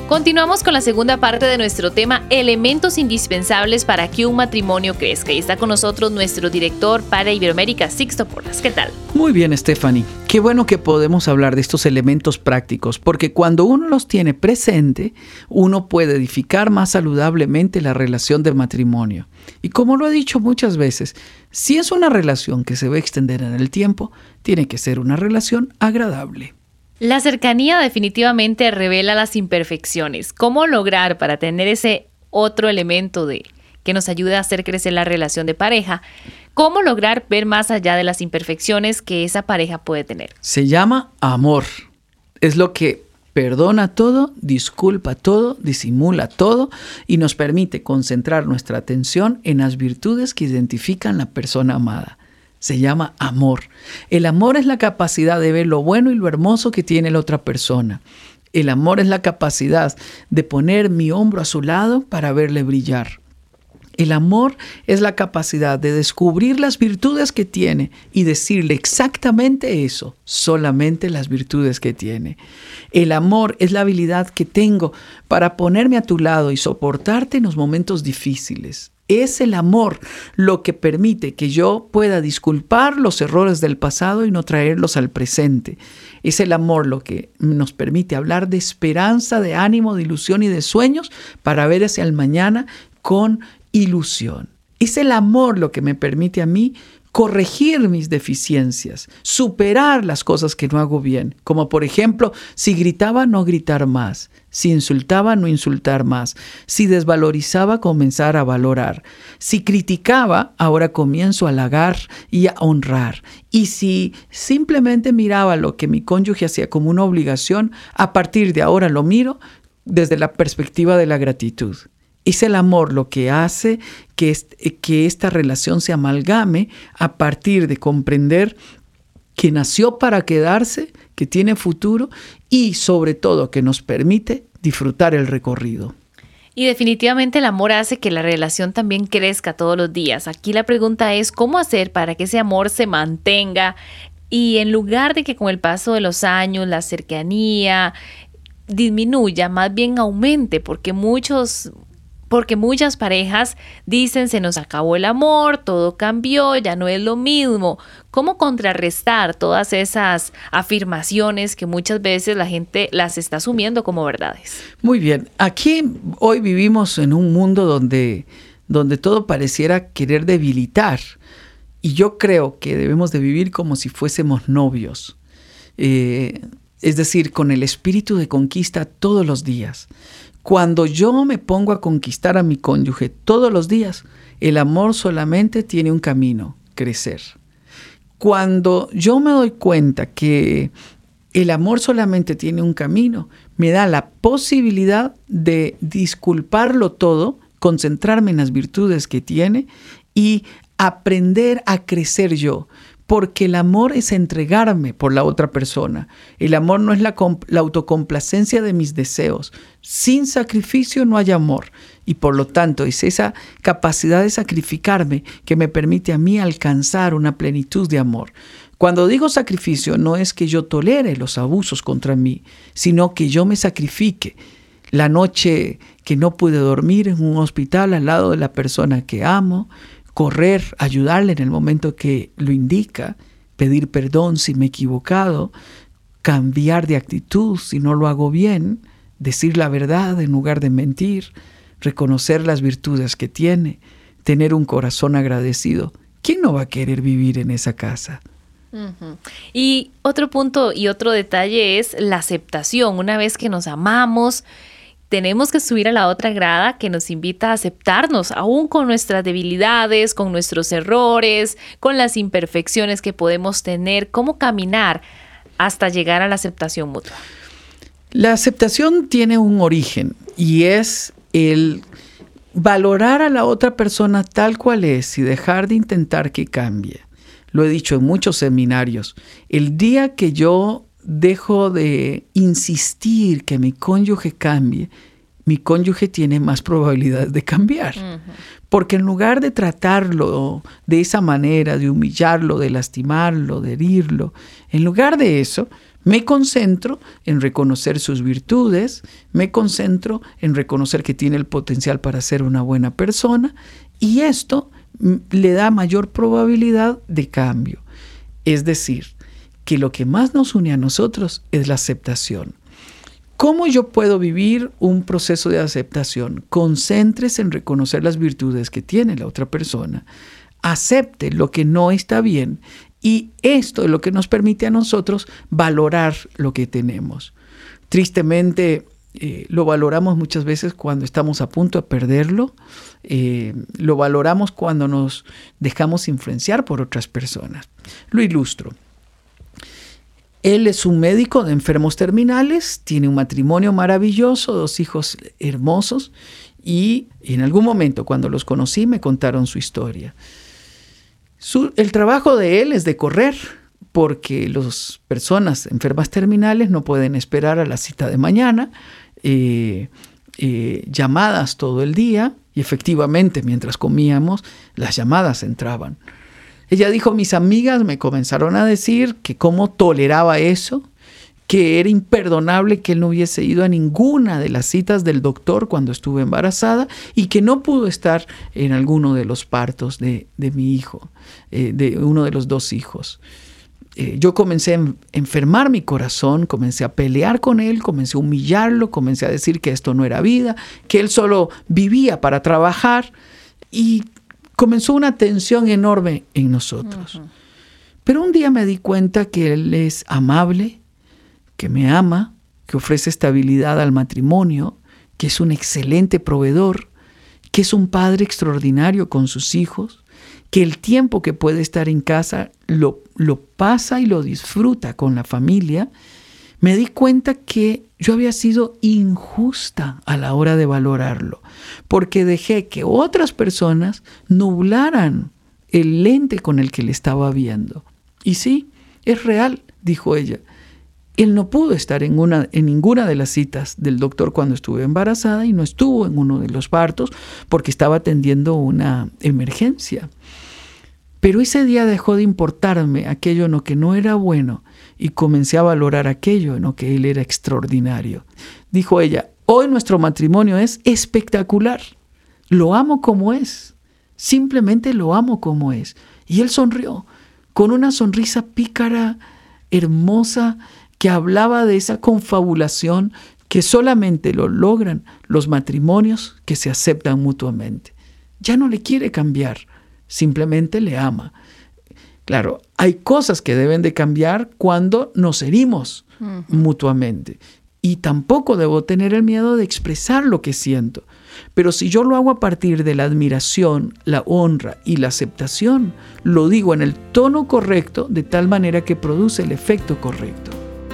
Continuamos con la segunda parte de nuestro tema, elementos indispensables para que un matrimonio crezca. Y está con nosotros nuestro director para Iberoamérica, Sixto Porras. ¿Qué tal? Muy bien, Stephanie. Qué bueno que podemos hablar de estos elementos prácticos, porque cuando uno los tiene presente, uno puede edificar más saludablemente la relación de matrimonio. Y como lo he dicho muchas veces, si es una relación que se va a extender en el tiempo, tiene que ser una relación agradable. La cercanía definitivamente revela las imperfecciones. ¿Cómo lograr para tener ese otro elemento que nos ayude a hacer crecer la relación de pareja? ¿Cómo lograr ver más allá de las imperfecciones que esa pareja puede tener? Se llama amor. Es lo que perdona todo, disculpa todo, disimula todo y nos permite concentrar nuestra atención en las virtudes que identifican la persona amada. Se llama amor. El amor es la capacidad de ver lo bueno y lo hermoso que tiene la otra persona. El amor es la capacidad de poner mi hombro a su lado para verle brillar. El amor es la capacidad de descubrir las virtudes que tiene y decirle exactamente eso, solamente las virtudes que tiene. El amor es la habilidad que tengo para ponerme a tu lado y soportarte en los momentos difíciles. Es el amor lo que permite que yo pueda disculpar los errores del pasado y no traerlos al presente. Es el amor lo que nos permite hablar de esperanza, de ánimo, de ilusión y de sueños para ver hacia el mañana con ilusión. Es el amor lo que me permite a mí corregir mis deficiencias, superar las cosas que no hago bien, como por ejemplo, si gritaba, no gritar más, si insultaba, no insultar más, si desvalorizaba, comenzar a valorar, si criticaba, ahora comienzo a halagar y a honrar, y si simplemente miraba lo que mi cónyuge hacía como una obligación, a partir de ahora lo miro desde la perspectiva de la gratitud. Es el amor lo que hace que esta relación se amalgame a partir de comprender que nació para quedarse, que tiene futuro y sobre todo que nos permite disfrutar el recorrido. Y definitivamente el amor hace que la relación también crezca todos los días. Aquí la pregunta es cómo hacer para que ese amor se mantenga y en lugar de que con el paso de los años la cercanía disminuya, más bien aumente, porque muchas parejas dicen se nos acabó el amor, todo cambió, ya no es lo mismo. ¿Cómo contrarrestar todas esas afirmaciones que muchas veces la gente las está asumiendo como verdades? Muy bien, aquí hoy vivimos en un mundo donde todo pareciera querer debilitar y yo creo que debemos de vivir como si fuésemos novios. Es decir, con el espíritu de conquista todos los días. Cuando yo me pongo a conquistar a mi cónyuge todos los días, el amor solamente tiene un camino, crecer. Cuando yo me doy cuenta que el amor solamente tiene un camino, me da la posibilidad de disculparlo todo, concentrarme en las virtudes que tiene y aprender a crecer yo. Porque el amor es entregarme por la otra persona. El amor no es la autocomplacencia de mis deseos. Sin sacrificio no hay amor. Y por lo tanto es esa capacidad de sacrificarme que me permite a mí alcanzar una plenitud de amor. Cuando digo sacrificio no es que yo tolere los abusos contra mí, sino que yo me sacrifique. La noche que no pude dormir en un hospital al lado de la persona que amo, correr, ayudarle en el momento que lo indica, pedir perdón si me he equivocado, cambiar de actitud si no lo hago bien, decir la verdad en lugar de mentir, reconocer las virtudes que tiene, tener un corazón agradecido. ¿Quién no va a querer vivir en esa casa? Uh-huh. Y otro punto y otro detalle es la aceptación. Una vez que nos amamos, tenemos que subir a la otra grada que nos invita a aceptarnos, aún con nuestras debilidades, con nuestros errores, con las imperfecciones que podemos tener. ¿Cómo caminar hasta llegar a la aceptación mutua? La aceptación tiene un origen y es el valorar a la otra persona tal cual es y dejar de intentar que cambie. Lo he dicho en muchos seminarios. El día que yo dejo de insistir que mi cónyuge cambie, mi cónyuge tiene más probabilidades de cambiar. Porque en lugar de tratarlo de esa manera, de humillarlo, de lastimarlo, de herirlo, en lugar de eso, me concentro en reconocer sus virtudes, me concentro en reconocer que tiene el potencial para ser una buena persona, y esto le da mayor probabilidad de cambio. Es decir, que lo que más nos une a nosotros es la aceptación. ¿Cómo yo puedo vivir un proceso de aceptación? Concéntrese en reconocer las virtudes que tiene la otra persona. Acepte lo que no está bien y esto es lo que nos permite a nosotros valorar lo que tenemos. Tristemente, lo valoramos muchas veces cuando estamos a punto de perderlo. Lo valoramos cuando nos dejamos influenciar por otras personas. Lo ilustro. Él es un médico de enfermos terminales, tiene un matrimonio maravilloso, 2 hijos hermosos, y en algún momento cuando los conocí me contaron su historia. El trabajo de él es de correr, porque las personas enfermas terminales no pueden esperar a la cita de mañana, llamadas todo el día, y efectivamente mientras comíamos las llamadas entraban. Ella dijo, mis amigas me comenzaron a decir que cómo toleraba eso, que era imperdonable que él no hubiese ido a ninguna de las citas del doctor cuando estuve embarazada y que no pudo estar en alguno de los partos de mi hijo, de uno de los 2 hijos. Yo comencé a enfermar mi corazón, comencé a pelear con él, comencé a humillarlo, comencé a decir que esto no era vida, que él solo vivía para trabajar y comenzó una tensión enorme en nosotros. Pero un día me di cuenta que él es amable, que me ama, que ofrece estabilidad al matrimonio, que es un excelente proveedor, que es un padre extraordinario con sus hijos, que el tiempo que puede estar en casa lo pasa y lo disfruta con la familia. Me di cuenta que yo había sido injusta a la hora de valorarlo, porque dejé que otras personas nublaran el lente con el que le estaba viendo. Y sí, es real, dijo ella. Él no pudo estar en ninguna de las citas del doctor cuando estuve embarazada y no estuvo en uno de los partos porque estaba atendiendo una emergencia. Pero ese día dejó de importarme aquello en lo que no era bueno y comencé a valorar aquello en lo que él era extraordinario. Dijo ella, hoy nuestro matrimonio es espectacular. Lo amo como es. Simplemente lo amo como es. Y él sonrió con una sonrisa pícara, hermosa, que hablaba de esa confabulación que solamente lo logran los matrimonios que se aceptan mutuamente. Ya no le quiere cambiar, simplemente le ama. Claro, hay cosas que deben de cambiar cuando nos herimos mutuamente. Y tampoco debo tener el miedo de expresar lo que siento. Pero si yo lo hago a partir de la admiración, la honra y la aceptación, lo digo en el tono correcto, de tal manera que produce el efecto correcto.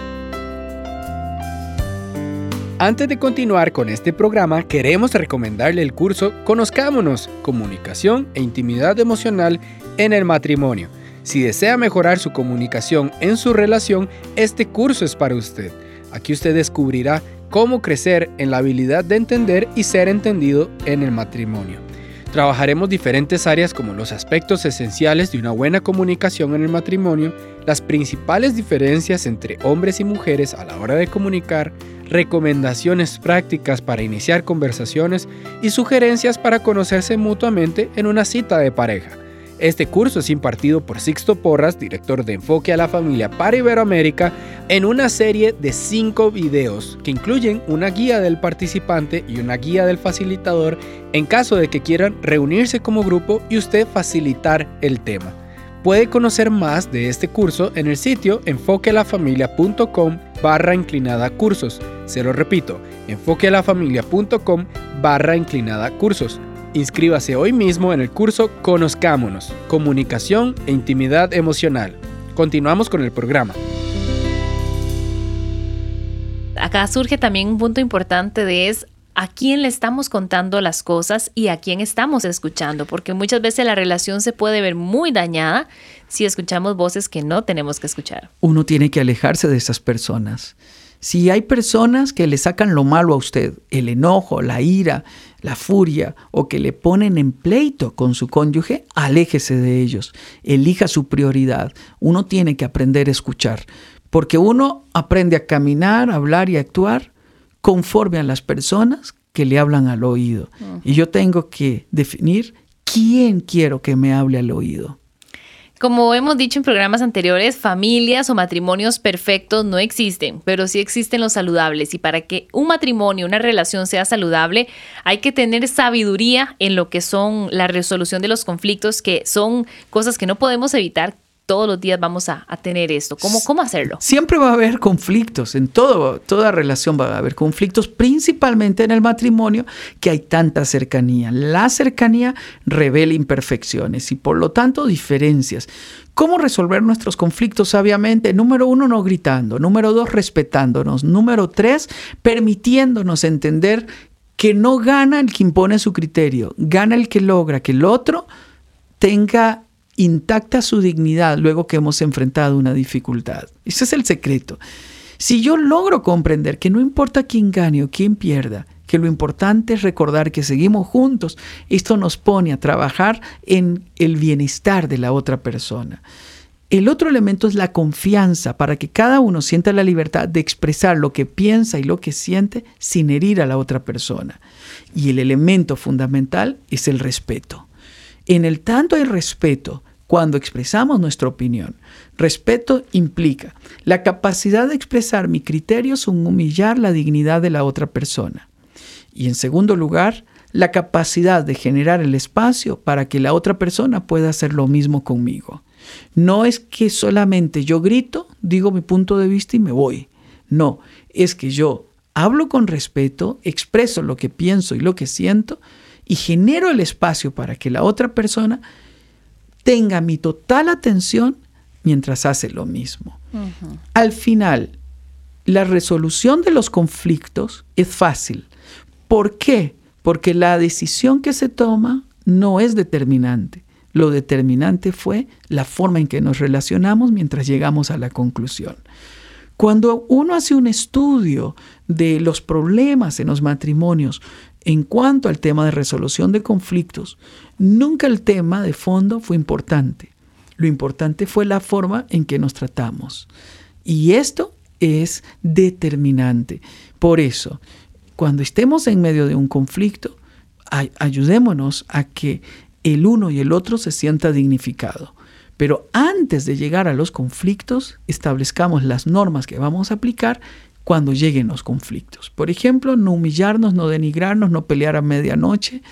Antes de continuar con este programa, queremos recomendarle el curso Conozcámonos, Comunicación e Intimidad Emocional en el Matrimonio. Si desea mejorar su comunicación en su relación, este curso es para usted. Aquí usted descubrirá cómo crecer en la habilidad de entender y ser entendido en el matrimonio. Trabajaremos diferentes áreas como los aspectos esenciales de una buena comunicación en el matrimonio, las principales diferencias entre hombres y mujeres a la hora de comunicar, recomendaciones prácticas para iniciar conversaciones y sugerencias para conocerse mutuamente en una cita de pareja. Este curso es impartido por Sixto Porras, director de Enfoque a la Familia para Iberoamérica, en una serie de 5 videos que incluyen una guía del participante y una guía del facilitador en caso de que quieran reunirse como grupo y usted facilitar el tema. Puede conocer más de este curso en el sitio enfoquealafamilia.com/cursos. Se lo repito, enfoquealafamilia.com/cursos. Inscríbase hoy mismo en el curso Conozcámonos, Comunicación e Intimidad Emocional. Continuamos con el programa. Acá surge también un punto importante es a quién le estamos contando las cosas y a quién estamos escuchando, porque muchas veces la relación se puede ver muy dañada si escuchamos voces que no tenemos que escuchar. Uno tiene que alejarse de esas personas. Si hay personas que le sacan lo malo a usted, el enojo, la ira, la furia, o que le ponen en pleito con su cónyuge, aléjese de ellos. Elija su prioridad. Uno tiene que aprender a escuchar, porque uno aprende a caminar, a hablar y a actuar conforme a las personas que le hablan al oído. Y yo tengo que definir quién quiero que me hable al oído. Como hemos dicho en programas anteriores, familias o matrimonios perfectos no existen, pero sí existen los saludables. Y para que un matrimonio, una relación sea saludable, hay que tener sabiduría en lo que son la resolución de los conflictos, que son cosas que no podemos evitar. Todos los días vamos a tener esto. ¿Cómo hacerlo? Siempre va a haber conflictos, en toda relación va a haber conflictos, principalmente en el matrimonio, que hay tanta cercanía. La cercanía revela imperfecciones y por lo tanto diferencias. ¿Cómo resolver nuestros conflictos sabiamente? Número 1, no gritando. Número 2, respetándonos. Número 3, permitiéndonos entender que no gana el que impone su criterio, gana el que logra que el otro tenga intacta su dignidad luego que hemos enfrentado una dificultad. Ese es el secreto. Si yo logro comprender que no importa quién gane o quién pierda, que lo importante es recordar que seguimos juntos, esto nos pone a trabajar en el bienestar de la otra persona. El otro elemento es la confianza, para que cada uno sienta la libertad de expresar lo que piensa y lo que siente sin herir a la otra persona. Y el elemento fundamental es el respeto. En el tanto hay respeto cuando expresamos nuestra opinión. Respeto implica la capacidad de expresar mi criterio sin humillar la dignidad de la otra persona. Y en segundo lugar, la capacidad de generar el espacio para que la otra persona pueda hacer lo mismo conmigo. No es que solamente yo grito, digo mi punto de vista y me voy. No, es que yo hablo con respeto, expreso lo que pienso y lo que siento, y genero el espacio para que la otra persona tenga mi total atención mientras hace lo mismo. Uh-huh. Al final, la resolución de los conflictos es fácil. ¿Por qué? Porque la decisión que se toma no es determinante. Lo determinante fue la forma en que nos relacionamos mientras llegamos a la conclusión. Cuando uno hace un estudio de los problemas en los matrimonios, en cuanto al tema de resolución de conflictos, nunca el tema de fondo fue importante. Lo importante fue la forma en que nos tratamos. Y esto es determinante. Por eso, cuando estemos en medio de un conflicto, ayudémonos a que el uno y el otro se sienta dignificado. Pero antes de llegar a los conflictos, establezcamos las normas que vamos a aplicar cuando lleguen los conflictos. Por ejemplo, no humillarnos, no denigrarnos, no pelear a medianoche,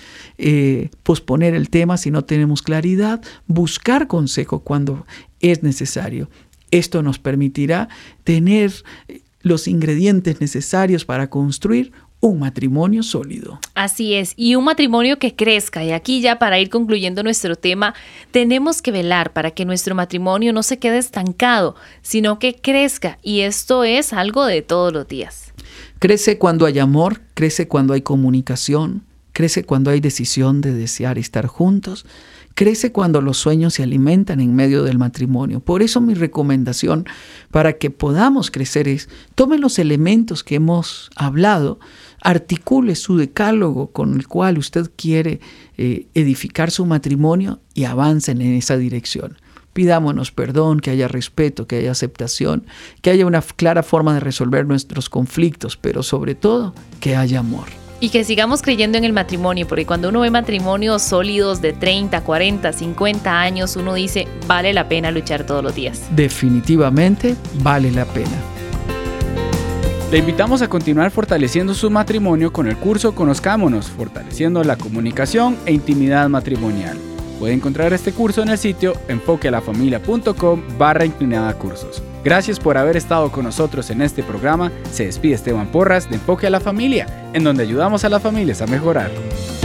posponer el tema si no tenemos claridad, buscar consejo cuando es necesario. Esto nos permitirá tener los ingredientes necesarios para construir un matrimonio sólido. Así es, y un matrimonio que crezca. Y aquí ya para ir concluyendo nuestro tema, tenemos que velar para que nuestro matrimonio no se quede estancado, sino que crezca. Y esto es algo de todos los días. Crece cuando hay amor, crece cuando hay comunicación, crece cuando hay decisión de desear estar juntos, crece cuando los sueños se alimentan en medio del matrimonio. Por eso mi recomendación para que podamos crecer es, tome los elementos que hemos hablado, articule su decálogo con el cual usted quiere edificar su matrimonio y avancen en esa dirección. Pidámonos perdón, que haya respeto, que haya aceptación, que haya una clara forma de resolver nuestros conflictos, pero sobre todo que haya amor. Y que sigamos creyendo en el matrimonio, porque cuando uno ve matrimonios sólidos de 30, 40, 50 años, uno dice, vale la pena luchar todos los días. Definitivamente vale la pena. Le invitamos a continuar fortaleciendo su matrimonio con el curso Conozcámonos, fortaleciendo la comunicación e intimidad matrimonial. Puede encontrar este curso en el sitio enfoquealafamilia.com/cursos. Gracias por haber estado con nosotros en este programa. Se despide Esteban Porras de Enfoque a la Familia, en donde ayudamos a las familias a mejorar.